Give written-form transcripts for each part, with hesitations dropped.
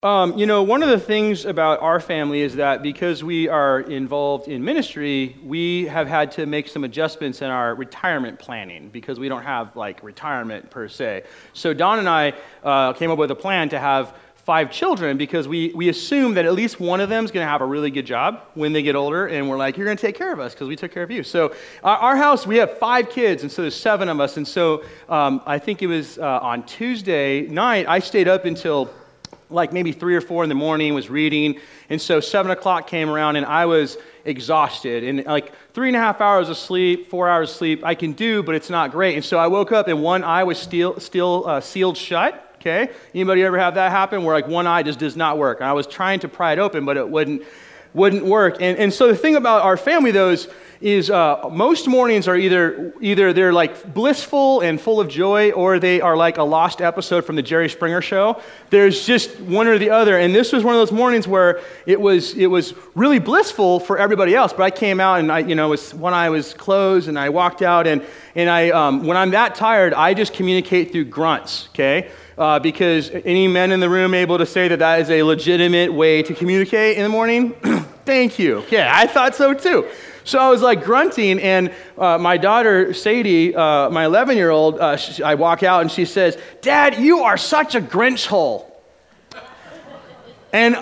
One of the things about our family is that because we are involved in ministry, we have had to make some adjustments in our retirement planning because we don't have retirement per se. So Don and I came up with a plan to have 5 children because we assume that at least one of them is going to have a really good job when they get older, and we're like, you're going to take care of us because we took care of you. So our house, we have 5 kids, and so there's 7 of us, and so I think it was on Tuesday night, I stayed up until maybe 3 or 4 in the morning, was reading, and so 7 o'clock came around, and I was exhausted, and 3.5 hours of sleep, 4 hours of sleep, I can do, but it's not great, and so I woke up, and one eye was still sealed shut. Okay, anybody ever have that happen where one eye just does not work? And I was trying to pry it open, but it wouldn't work. And so the thing about our family, though, is most mornings are either they're blissful and full of joy, or they are like a lost episode from the Jerry Springer Show. There's just one or the other. And this was one of those mornings where it was really blissful for everybody else. But I came out and one eye was closed, and I walked out, and I when I'm that tired, I just communicate through grunts. Okay. Because any men in the room able to say that is a legitimate way to communicate in the morning? Thank you. Yeah, I thought so too. So I was grunting, and my daughter, Sadie, my 11-year-old, I walk out and she says, "Dad, you are such a Grinch hole." And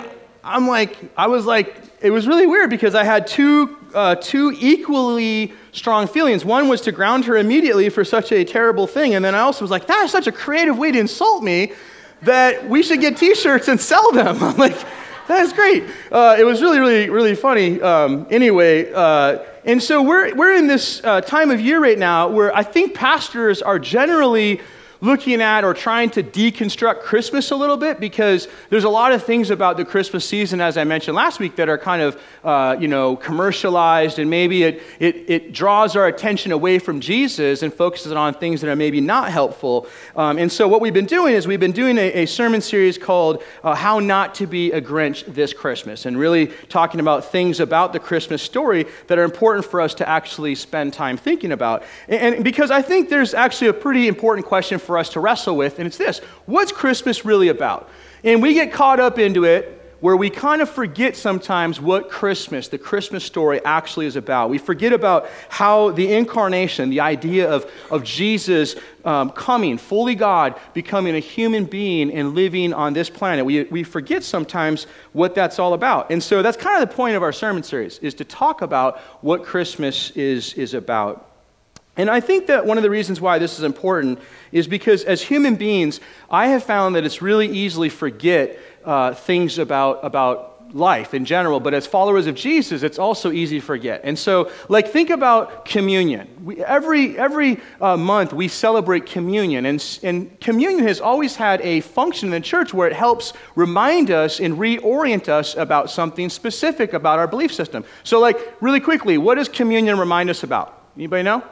it was really weird because I had two equally strong feelings. One was to ground her immediately for such a terrible thing, and then I also was like, that is such a creative way to insult me that we should get T-shirts and sell them. I'm like, that is great. It was really, really, really funny. And so we're in this time of year right now where I think pastors are generally looking at or trying to deconstruct Christmas a little bit, because there's a lot of things about the Christmas season, as I mentioned last week, that are kind of commercialized, and maybe it draws our attention away from Jesus and focuses on things that are maybe not helpful. And so what we've been doing is we've been doing a sermon series called How Not to Be a Grinch This Christmas, and really talking about things about the Christmas story that are important for us to actually spend time thinking about. And because I think there's actually a pretty important question for us to wrestle with, and it's this: what's Christmas really about? And we get caught up into it where we kind of forget sometimes what the Christmas story actually is about. We forget about how the incarnation, the idea of Jesus coming, fully God, becoming a human being and living on this planet. We forget sometimes what that's all about. And so that's kind of the point of our sermon series, is to talk about what Christmas is about. And I think that one of the reasons why this is important is because as human beings, I have found that it's really easily forget things about life in general, but as followers of Jesus, it's also easy to forget. And so, think about communion. Every month we celebrate communion, and communion has always had a function in the church where it helps remind us and reorient us about something specific about our belief system. So, really quickly, what does communion remind us about? Anybody know?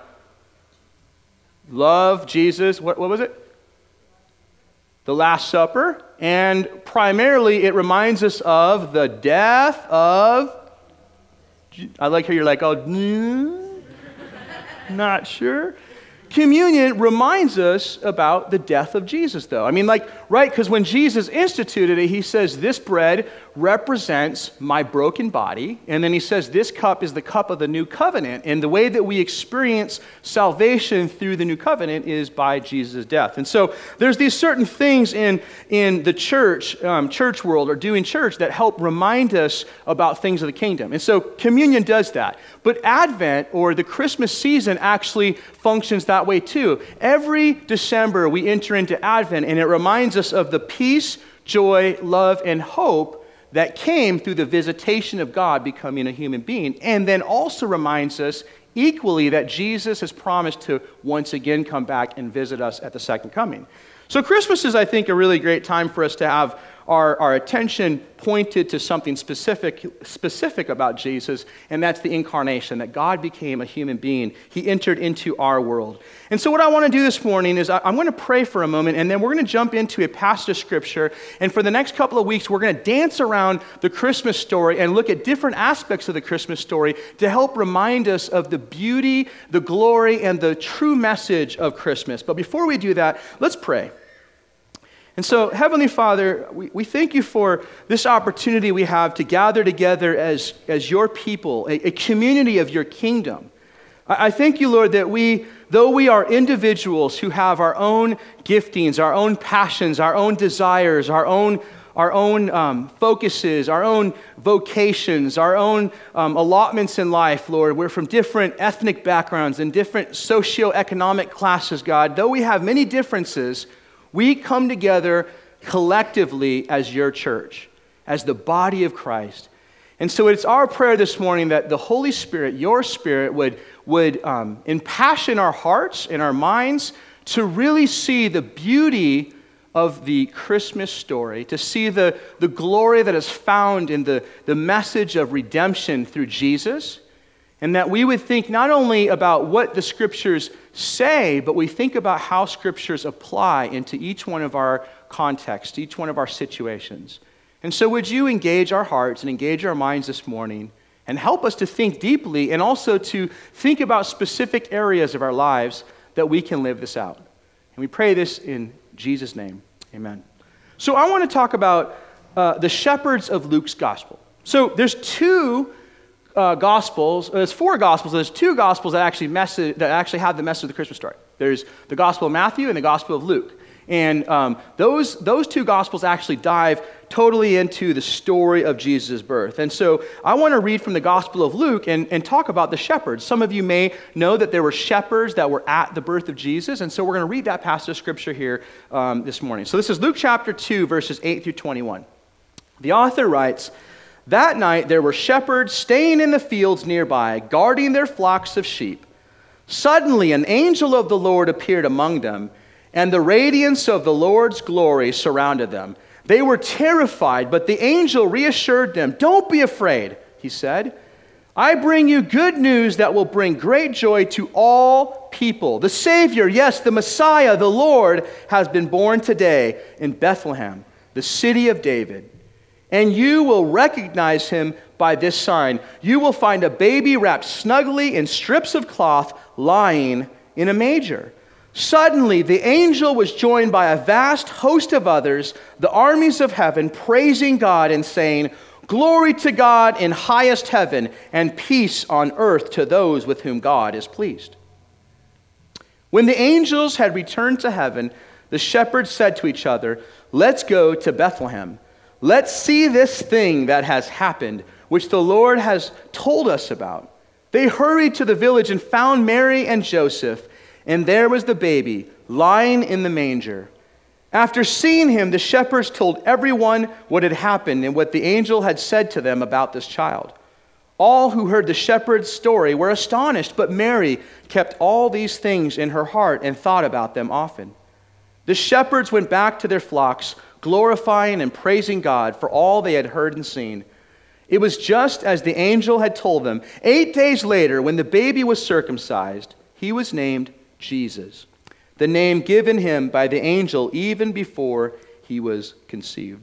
Love, Jesus, what was it? The Last Supper. And primarily it reminds us of the death of, I like how you're like, oh, not sure. Communion reminds us about the death of Jesus, though. I mean, right? Because when Jesus instituted it, he says, this bread represents my broken body. And then he says, this cup is the cup of the new covenant. And the way that we experience salvation through the new covenant is by Jesus' death. And so there's these certain things in the church world, or doing church, that help remind us about things of the kingdom. And so communion does that. But Advent, or the Christmas season, actually functions that way too. Every December we enter into Advent, and it reminds us of the peace, joy, love, and hope that came through the visitation of God becoming a human being, and then also reminds us equally that Jesus has promised to once again come back and visit us at the second coming. So Christmas is, I think, a really great time for us to have our attention pointed to something specific about Jesus, and that's the incarnation, that God became a human being. He entered into our world. And so what I want to do this morning is I'm going to pray for a moment, and then we're going to jump into a passage of Scripture, and for the next couple of weeks, we're going to dance around the Christmas story and look at different aspects of the Christmas story to help remind us of the beauty, the glory, and the true message of Christmas. But before we do that, let's pray. And so, Heavenly Father, we thank you for this opportunity we have to gather together as your people, a community of your kingdom. I thank you, Lord, that though we are individuals who have our own giftings, our own passions, our own desires, our own focuses, our own vocations, our own allotments in life, Lord. We're from different ethnic backgrounds and different socioeconomic classes, God. Though we have many differences, we come together collectively as your church, as the body of Christ. And so it's our prayer this morning that the Holy Spirit, your Spirit, would impassion our hearts and our minds to really see the beauty of the Christmas story, to see the glory that is found in the message of redemption through Jesus, and that we would think not only about what the Scriptures say, but we think about how Scriptures apply into each one of our contexts, each one of our situations. And so would you engage our hearts and engage our minds this morning and help us to think deeply and also to think about specific areas of our lives that we can live this out. And we pray this in Jesus' name. Amen. So I want to talk about the shepherds of Luke's gospel. So there's two gospels. There's four gospels. There's two gospels that actually have the message of the Christmas story. There's the Gospel of Matthew and the Gospel of Luke. And those two gospels actually dive totally into the story of Jesus' birth. And so I want to read from the Gospel of Luke and talk about the shepherds. Some of you may know that there were shepherds that were at the birth of Jesus. And so we're going to read that passage of Scripture here this morning. So this is Luke chapter 2, verses 8 through 21. The author writes, "That night there were shepherds staying in the fields nearby, guarding their flocks of sheep. Suddenly an angel of the Lord appeared among them, and the radiance of the Lord's glory surrounded them. They were terrified, but the angel reassured them. 'Don't be afraid,' he said. 'I bring you good news that will bring great joy to all people. The Savior, yes, the Messiah, the Lord, has been born today in Bethlehem, the city of David. And you will recognize him by this sign. You will find a baby wrapped snugly in strips of cloth lying in a manger.' Suddenly, the angel was joined by a vast host of others, the armies of heaven, praising God and saying, 'Glory to God in highest heaven, and peace on earth to those with whom God is pleased.' When the angels had returned to heaven, the shepherds said to each other, 'Let's go to Bethlehem. Let's see this thing that has happened, which the Lord has told us about.' They hurried to the village and found Mary and Joseph, and there was the baby lying in the manger. After seeing him, the shepherds told everyone what had happened and what the angel had said to them about this child. All who heard the shepherd's story were astonished, but Mary kept all these things in her heart and thought about them often. The shepherds went back to their flocks, glorifying and praising God for all they had heard and seen. It was just as the angel had told them. 8 days later, when the baby was circumcised, he was named Jesus, the name given him by the angel even before he was conceived."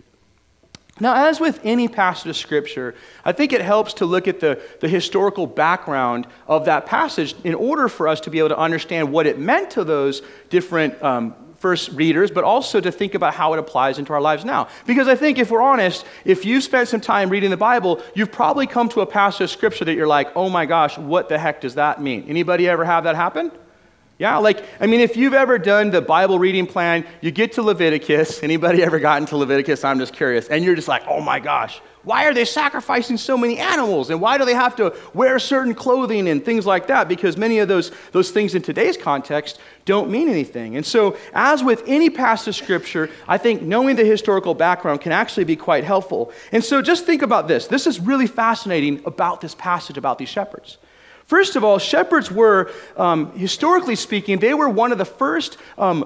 Now, as with any passage of Scripture, I think it helps to look at the historical background of that passage in order for us to be able to understand what it meant to those different first readers, but also to think about how it applies into our lives now. Because I think if we're honest, if you've spent some time reading the Bible, you've probably come to a passage of Scripture that you're like, oh my gosh, what the heck does that mean? Anybody ever have that happen? Yeah, if you've ever done the Bible reading plan, you get to Leviticus. Anybody ever gotten to Leviticus? I'm just curious. And you're just like, oh my gosh, why are they sacrificing so many animals? And why do they have to wear certain clothing and things like that? Because many of those things in today's context don't mean anything. And so, as with any passage of Scripture, I think knowing the historical background can actually be quite helpful. And so just think about this. This is really fascinating about this passage about these shepherds. First of all, shepherds were, historically speaking, they were one of the first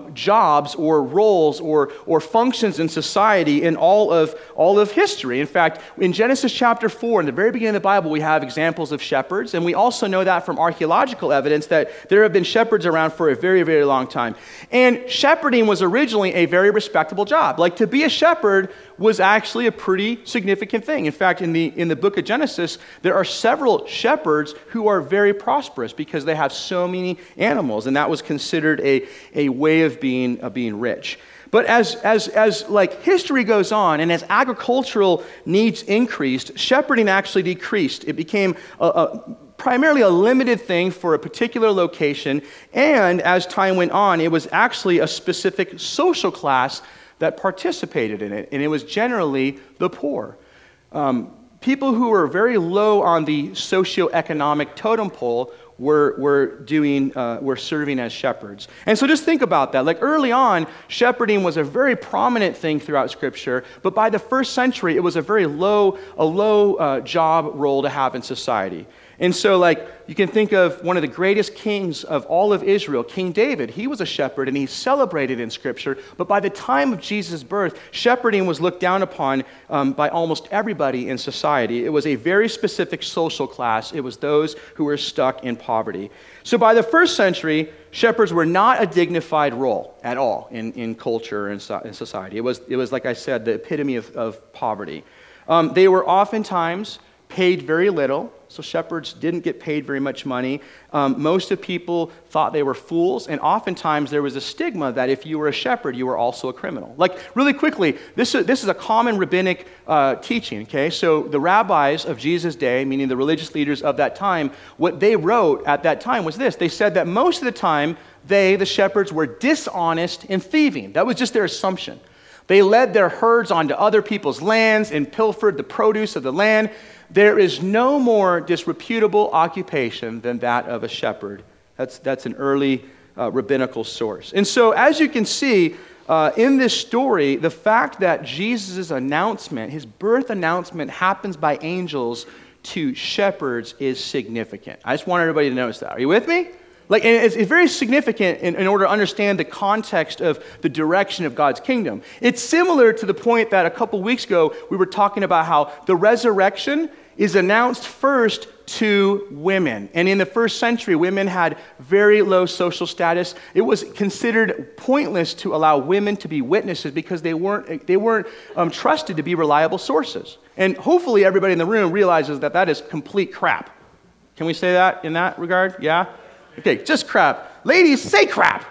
jobs or roles or functions in society in all of history. In fact, in Genesis chapter 4, in the very beginning of the Bible, we have examples of shepherds, and we also know that from archaeological evidence that there have been shepherds around for a very, very long time. And shepherding was originally a very respectable job. Like, to be a shepherd was actually a pretty significant thing. In fact, in the book of Genesis, there are several shepherds who are very prosperous because they have so many animals, and that was considered a way of being rich. But as like history goes on and as agricultural needs increased, shepherding actually decreased. It became primarily a limited thing for a particular location, and as time went on, it was actually a specific social class that participated in it, and it was generally the poor. People who were very low on the socioeconomic totem pole were serving as shepherds. And so just think about that. Like early on, shepherding was a very prominent thing throughout Scripture, but by the first century, it was a very low job role to have in society. And so like you can think of one of the greatest kings of all of Israel, King David. He was a shepherd and he's celebrated in Scripture, but by the time of Jesus' birth, shepherding was looked down upon by almost everybody in society. It was a very specific social class. It was those who were stuck in poverty. So by the first century, shepherds were not a dignified role at all in culture and in society. It was, like I said, the epitome of poverty. They were oftentimes paid very little, so shepherds didn't get paid very much money. Most of people thought they were fools, and oftentimes there was a stigma that if you were a shepherd, you were also a criminal. Like, really quickly, this is a common rabbinic teaching, okay? So the rabbis of Jesus' day, meaning the religious leaders of that time, what they wrote at that time was this. They said that most of the time, the shepherds, were dishonest and thieving. That was just their assumption. They led their herds onto other people's lands and pilfered the produce of the land. There is no more disreputable occupation than that of a shepherd. That's an early rabbinical source. And so as you can see in this story, the fact that Jesus' announcement, his birth announcement, happens by angels to shepherds is significant. I just want everybody to notice that. Are you with me? Like, and it's very significant in order to understand the context of the direction of God's kingdom. It's similar to the point that a couple weeks ago we were talking about how the resurrection is announced first to women. And in the first century, women had very low social status. It was considered pointless to allow women to be witnesses because they weren't trusted to be reliable sources. And hopefully everybody in the room realizes that is complete crap. Can we say that in that regard? Yeah? Okay, just crap. Ladies, say crap.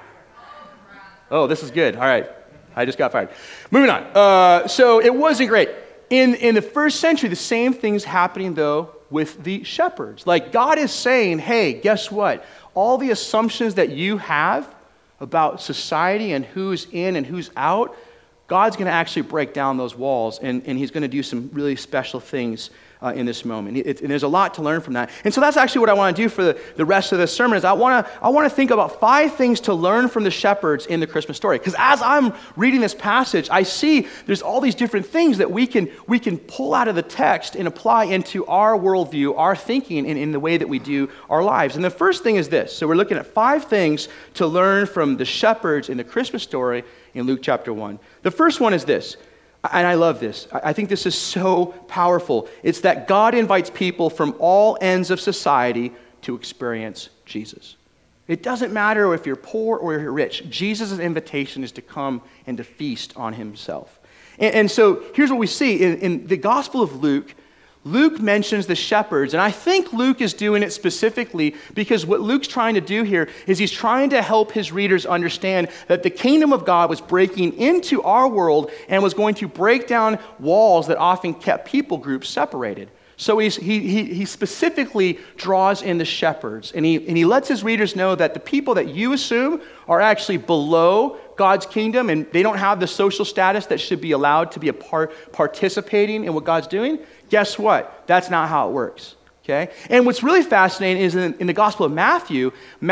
Oh, this is good. All right. I just got fired. Moving on. So it wasn't great. In the first century, the same thing's happening, though, with the shepherds. Like, God is saying, hey, guess what? All the assumptions that you have about society and who's in and who's out, God's going to actually break down those walls, and he's going to do some really special things in this moment. And there's a lot to learn from that. And so that's actually what I want to do for the rest of this sermon is I want to think about 5 things to learn from the shepherds in the Christmas story. Because as I'm reading this passage, I see there's all these different things that we can pull out of the text and apply into our worldview, our thinking, and in the way that we do our lives. And the first thing is this. So we're looking at 5 things to learn from the shepherds in the Christmas story in Luke chapter 1. The first one is this. And I love this. I think this is so powerful. It's that God invites people from all ends of society to experience Jesus. It doesn't matter if you're poor or you're rich. Jesus' invitation is to come and to feast on himself. And so here's what we see. In the Gospel of Luke, Luke mentions the shepherds, and I think Luke is doing it specifically because what Luke's trying to do here is he's trying to help his readers understand that the kingdom of God was breaking into our world and was going to break down walls that often kept people groups separated. So he specifically draws in the shepherds, and he lets his readers know that the people that you assume are actually below God's kingdom and they don't have the social status that should be allowed to be a participating in what God's doing. Guess what? That's not how it works. Okay? And what's really fascinating is in the Gospel of Matthew,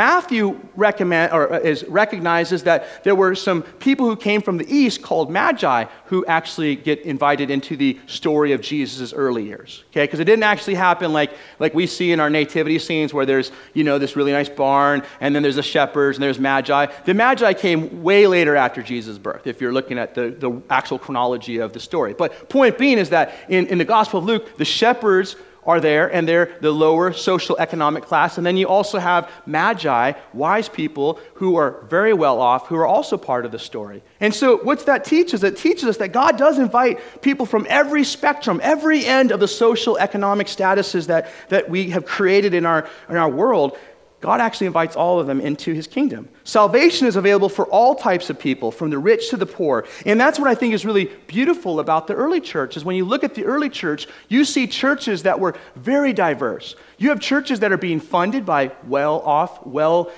recognizes that there were some people who came from the east called Magi who actually get invited into the story of Jesus' early years. Okay? Because it didn't actually happen like we see in our nativity scenes where there's, this really nice barn and then there's the shepherds and there's Magi. The Magi came way later after Jesus' birth, if you're looking at the actual chronology of the story. But point being is that in the Gospel of Luke, the shepherds are there, and they're the lower social economic class. And then you also have Magi, wise people who are very well off, who are also part of the story. And so what's that teach us? It teaches us that God does invite people from every spectrum, every end of the social economic statuses that we have created in our world. God actually invites all of them into his kingdom. Salvation is available for all types of people, from the rich to the poor. And that's what I think is really beautiful about the early church, is when you look at the early church, you see churches that were very diverse. You have churches that are being funded by well-off,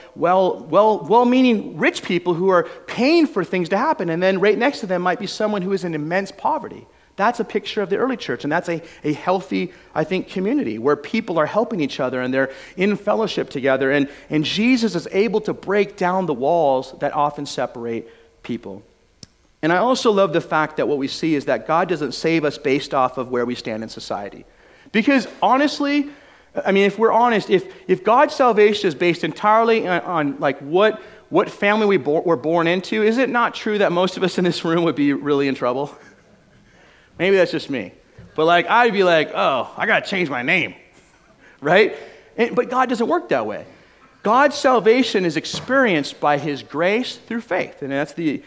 well-meaning rich people who are paying for things to happen. And then right next to them might be someone who is in immense poverty. That's a picture of the early church, and that's a healthy, I think, community where people are helping each other and they're in fellowship together, and Jesus is able to break down the walls that often separate people. And I also love the fact that what we see is that God doesn't save us based off of where we stand in society. Because honestly, I mean, if we're honest, if God's salvation is based entirely on like what family we're born into, is it not true that most of us in this room would be really in trouble? Maybe that's just me. But like, I'd be like, oh, I got to change my name, right? But God doesn't work that way. God's salvation is experienced by his grace through faith. And that's the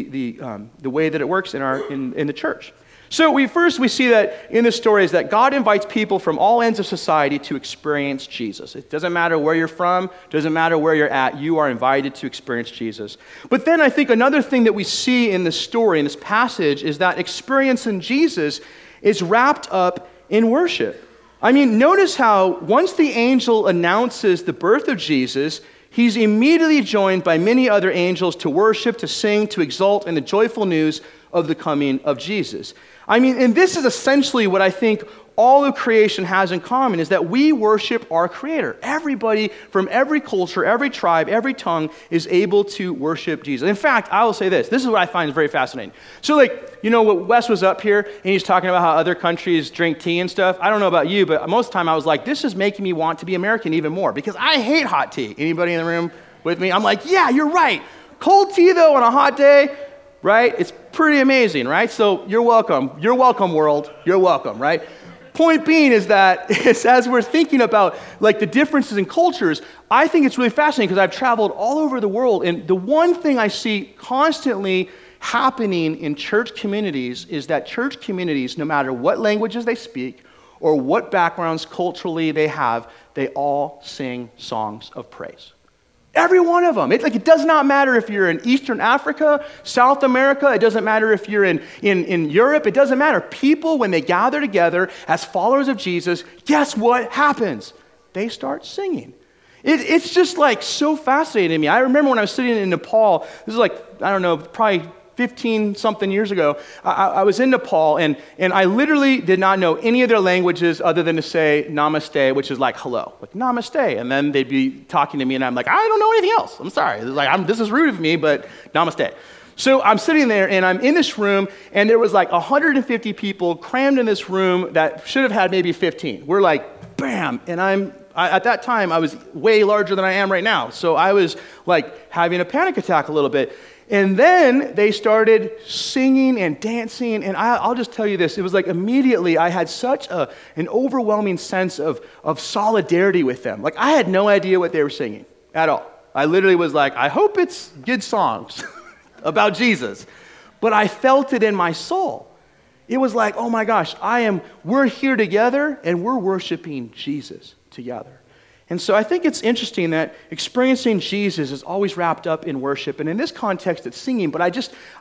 way that it works in the church. So we see that in this story is that God invites people from all ends of society to experience Jesus. It doesn't matter where you're from, doesn't matter where you're at, you are invited to experience Jesus. But then I think another thing that we see in this story, in this passage, is that experience in Jesus is wrapped up in worship. I mean, notice how once the angel announces the birth of Jesus, he's immediately joined by many other angels to worship, to sing, to exult in the joyful news of the coming of Jesus. I mean, and this is essentially what I think all of creation has in common, is that we worship our Creator. Everybody from every culture, every tribe, every tongue is able to worship Jesus. In fact, I will say this. This is what I find very fascinating. So like, you know, what Wes was up here and he's talking about how other countries drink tea and stuff. I don't know about you, but most of the time I was like, this is making me want to be American even more because I hate hot tea. Anybody in the room with me? I'm like, yeah, you're right. Cold tea though on a hot day, right? It's pretty amazing, right? So you're welcome. You're welcome, world. You're welcome, right? Point being is that as we're thinking about like the differences in cultures, I think it's really fascinating because I've traveled all over the world, and the one thing I see constantly happening in church communities is that church communities, no matter what languages they speak or what backgrounds culturally they have, they all sing songs of praise. Every one of them. It does not matter if you're in Eastern Africa, South America. It doesn't matter if you're in Europe. It doesn't matter. People, when they gather together as followers of Jesus, guess what happens? They start singing. It's just like so fascinating to me. I remember when I was sitting in Nepal, this is like, I don't know, probably 15-something years ago, I was in Nepal, and I literally did not know any of their languages other than to say namaste, which is like hello, like namaste. And then they'd be talking to me, and I'm like, I don't know anything else. I'm sorry. This is rude of me, but namaste. So I'm sitting there, and I'm in this room, and there was like 150 people crammed in this room that should have had maybe 15. We're like, bam, and at that time, I was way larger than I am right now. So I was like having a panic attack a little bit. And then they started singing and dancing, and I'll just tell you this, it was like immediately I had such an overwhelming sense of solidarity with them. Like I had no idea what they were singing at all. I literally was like, I hope it's good songs about Jesus. But I felt it in my soul. It was like, oh my gosh, we're here together and we're worshiping Jesus together. And so I think it's interesting that experiencing Jesus is always wrapped up in worship. And in this context, it's singing. But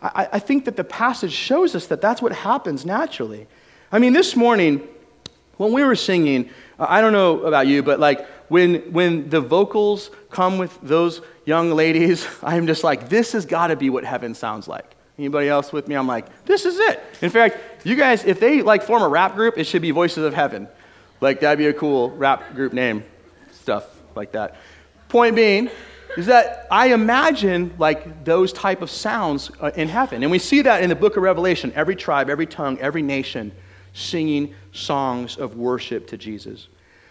I think that the passage shows us that that's what happens naturally. I mean, this morning, when we were singing, I don't know about you, but like when the vocals come with those young ladies, I'm just like, this has got to be what heaven sounds like. Anybody else with me? I'm like, this is it. In fact, you guys, if they like form a rap group, it should be Voices of Heaven. Like that'd be a cool rap group name. Stuff like that. Point being is that I imagine like those type of sounds in heaven. And we see that in the book of Revelation, every tribe, every tongue, every nation singing songs of worship to Jesus.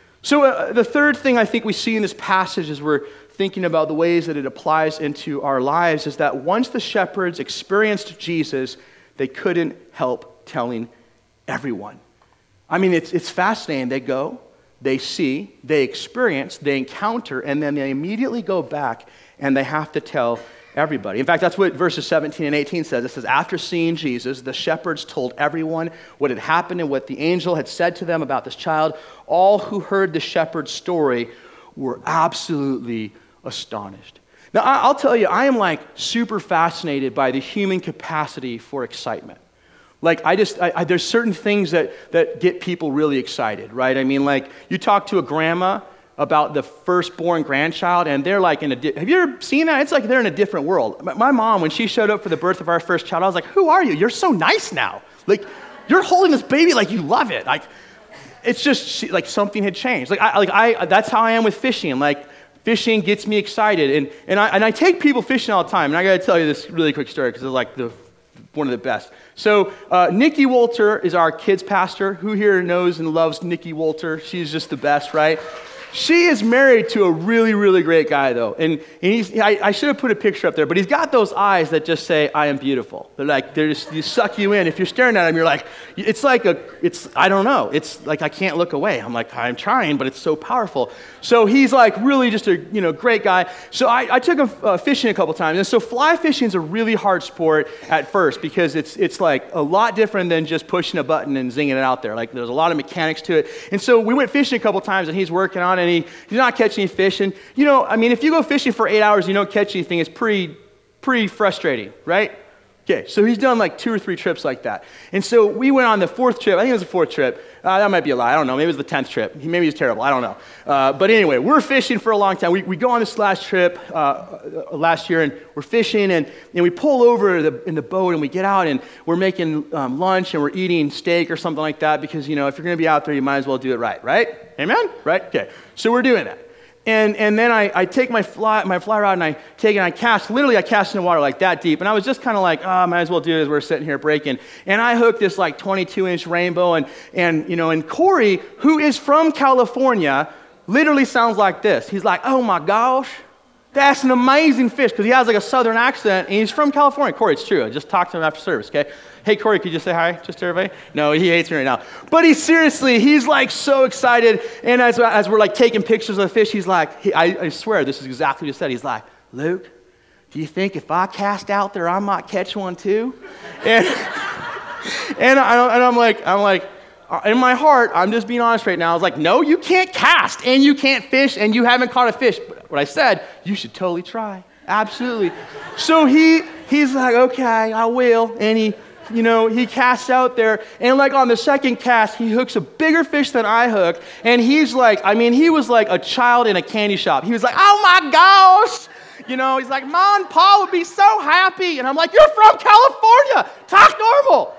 So the third thing I think we see in this passage as we're thinking about the ways that it applies into our lives is that once the shepherds experienced Jesus, they couldn't help telling everyone. I mean, it's fascinating. They go, they see, they experience, they encounter, and then they immediately go back and they have to tell everybody. In fact, that's what verses 17 and 18 says. It says, after seeing Jesus, the shepherds told everyone what had happened and what the angel had said to them about this child. All who heard the shepherd's story were absolutely astonished. Now, I'll tell you, I am like super fascinated by the human capacity for excitement. Like, there's certain things that get people really excited, right? I mean, like, you talk to a grandma about the firstborn grandchild, and they're like have you ever seen that? It's like they're in a different world. My mom, when she showed up for the birth of our first child, I was like, who are you? You're so nice now. Like, you're holding this baby like you love it. Like, it's just, like, something had changed. That's how I am with fishing. Like, fishing gets me excited. And I take people fishing all the time, and I got to tell you this really quick story, because it's like one of the best. So Nikki Wolter is our kids pastor. Who here knows and loves Nikki Wolter? She's just the best, right? She is married to a really, really great guy, though. And I should have put a picture up there, but he's got those eyes that just say, I am beautiful. They suck you in. If you're staring at him, you're like, I don't know. It's like I can't look away. I'm like, I'm trying, but it's so powerful. So he's like really just a great guy. So I took him fishing a couple times. And so fly fishing is a really hard sport at first, because it's like a lot different than just pushing a button and zinging it out there. Like, there's a lot of mechanics to it. And so we went fishing a couple times, and he's working on it, and he's not catching any fish. And, if you go fishing for 8 hours and you don't catch anything, it's pretty frustrating, right? Okay, so he's done like 2 or 3 trips like that. And so we went on the 4th trip. I think it was the 4th trip. That might be a lie. I don't know. Maybe it was the 10th trip. Maybe he's terrible. I don't know. But anyway, we're fishing for a long time. We go on this last trip last year, and we're fishing, and we pull over in the boat, and we get out, and we're making lunch, and we're eating steak or something like that, because, if you're going to be out there, you might as well do it right? Amen? Right? Okay. So we're doing that. And then I take my fly rod, and I take it and I cast in the water like that deep. And I was just kind of like, might as well do it as we're sitting here breaking. And I hooked this like 22-inch rainbow. And Corey, who is from California, literally sounds like this. He's like, oh my gosh, that's an amazing fish. Because he has like a southern accent, and he's from California. Corey, it's true. I just talked to him after service, okay? Hey, Corey, could you say hi just to everybody? No, he hates me right now. But he's like so excited. And as we're like taking pictures of the fish, he's like, I swear this is exactly what he said. He's like, Luke, do you think if I cast out there, I might catch one too? And I'm like, in my heart, I'm just being honest right now. I was like, no, you can't cast, and you can't fish, and you haven't caught a fish. But what I said, you should totally try. Absolutely. So he's like, okay, I will. And he casts out there, and like on the second cast, he hooks a bigger fish than I hooked, and he's like, he was like a child in a candy shop. He was like, oh my gosh! He's like, Mom and Pa would be so happy. And I'm like, you're from California! Talk normal!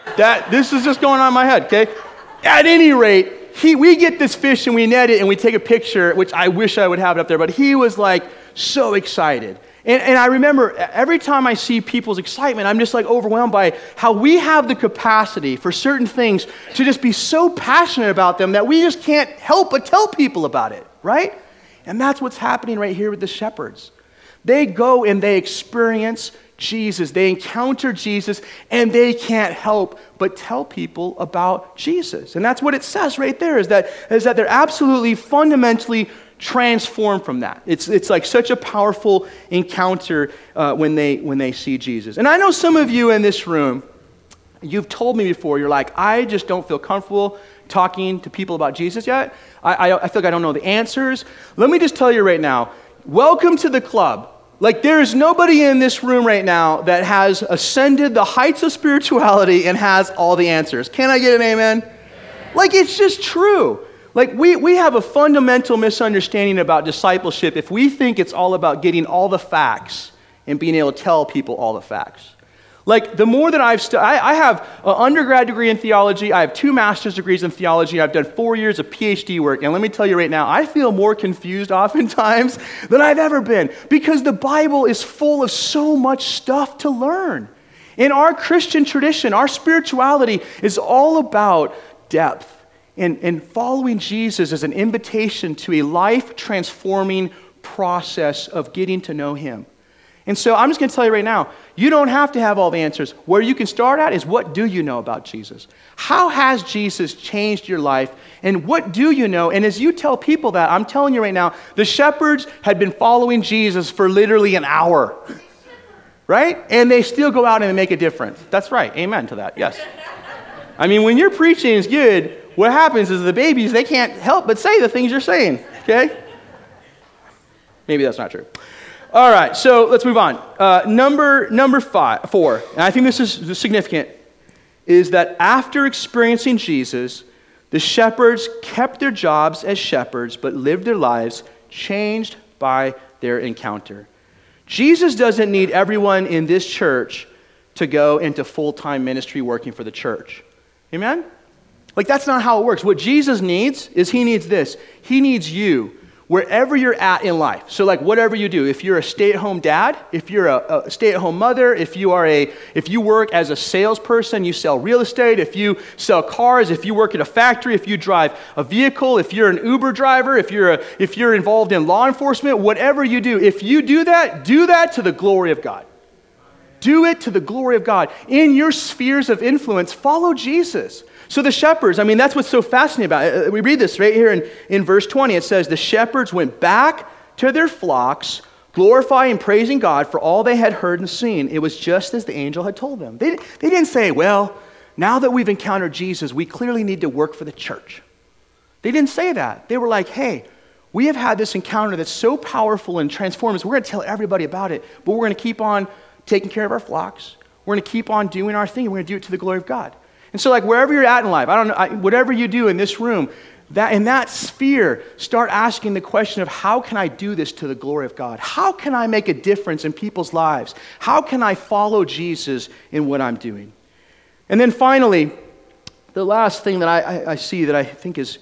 This is just going on in my head, okay? At any rate, we get this fish, and we net it, and we take a picture, which I wish I would have it up there, but he was like so excited. And I remember every time I see people's excitement, I'm just like overwhelmed by how we have the capacity for certain things to just be so passionate about them that we just can't help but tell people about it, right? And that's what's happening right here with the shepherds. They go and they experience Jesus. They encounter Jesus, and they can't help but tell people about Jesus. And that's what it says right there, is that they're absolutely fundamentally transformed from that. It's like such a powerful encounter when they see Jesus. And I know some of you in this room, you've told me before, you're like, I just don't feel comfortable talking to people about Jesus yet. I feel like I don't know the answers. Let me just tell you right now, welcome to the club. Like, there is nobody in this room right now that has ascended the heights of spirituality and has all the answers. Can I get an amen? Like, it's just true. Like, we have a fundamental misunderstanding about discipleship if we think it's all about getting all the facts and being able to tell people all the facts. Like, the more that I have an undergrad degree in theology, I have 2 master's degrees in theology, I've done 4 years of PhD work, and let me tell you right now, I feel more confused oftentimes than I've ever been, because the Bible is full of so much stuff to learn. In our Christian tradition, our spirituality is all about depth. And following Jesus is an invitation to a life-transforming process of getting to know Him. And so I'm just going to tell you right now, you don't have to have all the answers. Where you can start at is, what do you know about Jesus? How has Jesus changed your life? And what do you know? And as you tell people that, I'm telling you right now, the shepherds had been following Jesus for literally an hour. Right? And they still go out and make a difference. That's right. Amen to that. Yes. When your preaching is good, what happens is the babies, they can't help but say the things you're saying. Okay? Maybe that's not true. All right, so let's move on. Number 4, and I think this is significant, is that after experiencing Jesus, the shepherds kept their jobs as shepherds, but lived their lives changed by their encounter. Jesus doesn't need everyone in this church to go into full-time ministry working for the church. Amen? Like, that's not how it works. What Jesus needs is he needs this. He needs you wherever you're at in life. So like whatever you do, if you're a stay-at-home dad, if you're a stay-at-home mother, if you work as a salesperson, you sell real estate, if you sell cars, if you work at a factory, if you drive a vehicle, if you're an Uber driver, if you're involved in law enforcement, whatever you do, if you do that to the glory of God. Do it to the glory of God. In your spheres of influence, follow Jesus. So the shepherds, I mean, that's what's so fascinating about it. We read this right here in verse 20. It says, the shepherds went back to their flocks, glorifying and praising God for all they had heard and seen. It was just as the angel had told them. They didn't say, well, now that we've encountered Jesus, we clearly need to work for the church. They didn't say that. They were like, hey, we have had this encounter that's so powerful and transformative. We're going to tell everybody about it, but we're going to keep on taking care of our flocks. We're going to keep on doing our thing. We're going to do it to the glory of God. And so like wherever you're at in life, whatever you do in this room, that in that sphere, start asking the question of how can I do this to the glory of God? How can I make a difference in people's lives? How can I follow Jesus in what I'm doing? And then finally, the last thing that I see that I think is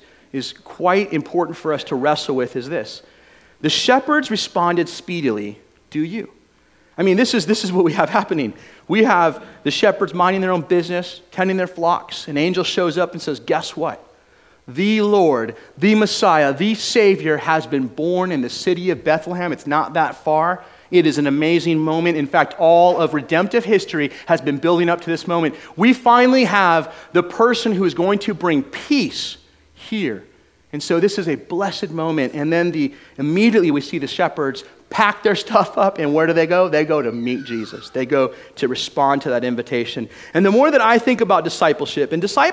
quite important for us to wrestle with is this. The shepherds responded speedily. Do you? I mean, this is what we have happening. We have the shepherds minding their own business, tending their flocks. An angel shows up and says, guess what? The Lord, the Messiah, the Savior has been born in the city of Bethlehem. It's not that far. It is an amazing moment. In fact, all of redemptive history has been building up to this moment. We finally have the person who is going to bring peace here. And so this is a blessed moment. And then immediately we see the shepherds pack their stuff up, and where do they go? They go to meet Jesus. They go to respond to that invitation. And the more that I think about discipleship,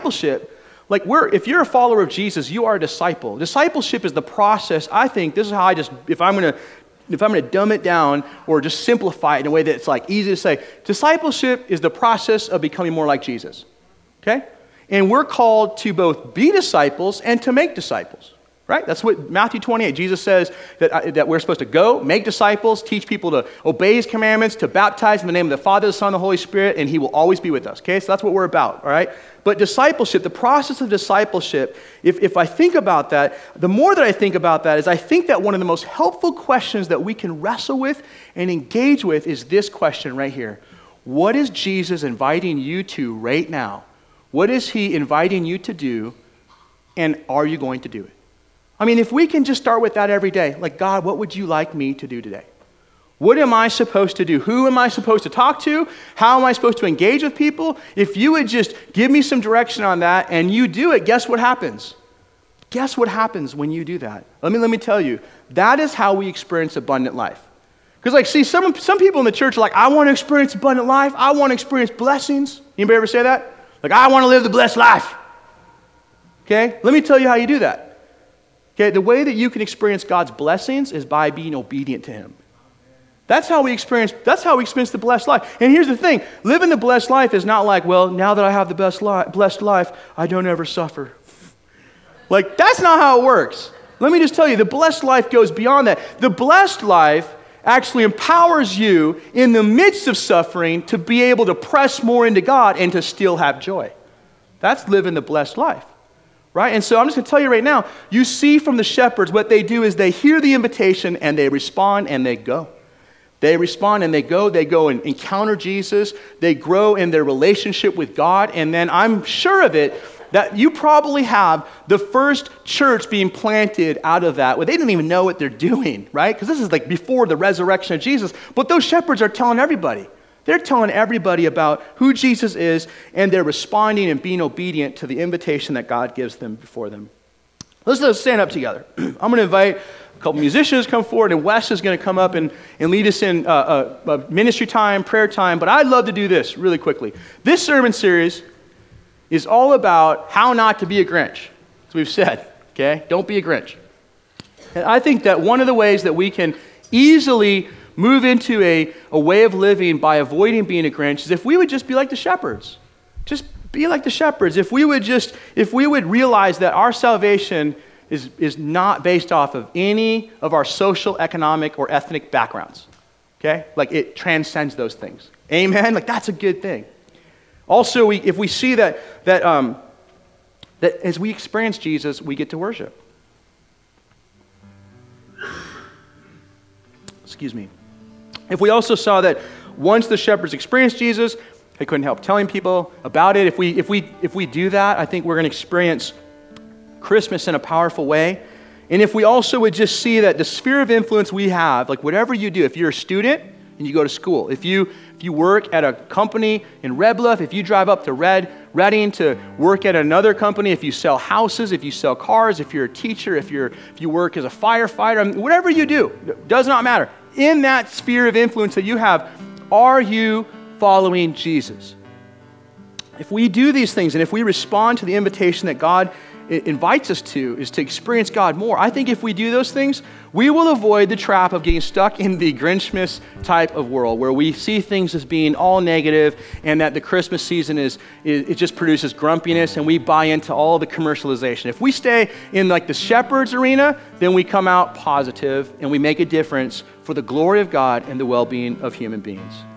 like if you're a follower of Jesus, you are a disciple. Discipleship is the process. I think this is how if I'm going to dumb it down or just simplify it in a way that it's like easy to say, discipleship is the process of becoming more like Jesus. Okay? And we're called to both be disciples and to make disciples. Right? That's what Matthew 28, Jesus says that we're supposed to go, make disciples, teach people to obey his commandments, to baptize in the name of the Father, the Son, and the Holy Spirit, and he will always be with us. Okay? So that's what we're about. All right? But discipleship, the process of discipleship, if I think about that, the more that I think about that is I think that one of the most helpful questions that we can wrestle with and engage with is this question right here. What is Jesus inviting you to right now? What is he inviting you to do, and are you going to do it? I mean, if we can just start with that every day, like, God, what would you like me to do today? What am I supposed to do? Who am I supposed to talk to? How am I supposed to engage with people? If you would just give me some direction on that and you do it, guess what happens? Guess what happens when you do that? Let me tell you, that is how we experience abundant life. Because like, see, some people in the church are like, I want to experience abundant life. I want to experience blessings. Anybody ever say that? Like, I want to live the blessed life. Okay? Let me tell you how you do that. Okay, the way that you can experience God's blessings is by being obedient to him. That's how we experience the blessed life. And here's the thing, living the blessed life is not like, well, now that I have the blessed life, I don't ever suffer. Like, that's not how it works. Let me just tell you, the blessed life goes beyond that. The blessed life actually empowers you in the midst of suffering to be able to press more into God and to still have joy. That's living the blessed life. Right? And so I'm just going to tell you right now, you see from the shepherds, what they do is they hear the invitation and they respond and they go. They respond and they go and encounter Jesus. They grow in their relationship with God. And then I'm sure of it that you probably have the first church being planted out of that, where they didn't even know what they're doing, right? Because this is like before the resurrection of Jesus. But those shepherds are telling everybody. They're telling everybody about who Jesus is, and they're responding and being obedient to the invitation that God gives them before them. Let's stand up together. I'm going to invite a couple musicians to come forward, and Wes is going to come up and lead us in a ministry time, prayer time. But I'd love to do this really quickly. This sermon series is all about how not to be a Grinch, as we've said. Okay? Don't be a Grinch. And I think that one of the ways that we can easily move into a way of living by avoiding being a Grinch is if we would just be like the shepherds. Just be like the shepherds. If we would realize that our salvation is not based off of any of our social, economic, or ethnic backgrounds. Okay? Like it transcends those things. Amen? Like that's a good thing. Also, if we see that as we experience Jesus, we get to worship. Excuse me. If we also saw that once the shepherds experienced Jesus, they couldn't help telling people about it. If we do that, I think we're going to experience Christmas in a powerful way. And if we also would just see that the sphere of influence we have, like whatever you do, if you're a student and you go to school, if you work at a company in Red Bluff, if you drive up to Redding to work at another company, if you sell houses, if you sell cars, if you're a teacher, if you work as a firefighter, whatever you do, does not matter. In that sphere of influence that you have, are you following Jesus? If we do these things and if we respond to the invitation that God invites us to, is to experience God more, I think if we do those things, we will avoid the trap of getting stuck in the Grinchmas type of world where we see things as being all negative and that the Christmas season it just produces grumpiness and we buy into all the commercialization. If we stay in like the shepherd's arena, then we come out positive and we make a difference for the glory of God and the well-being of human beings.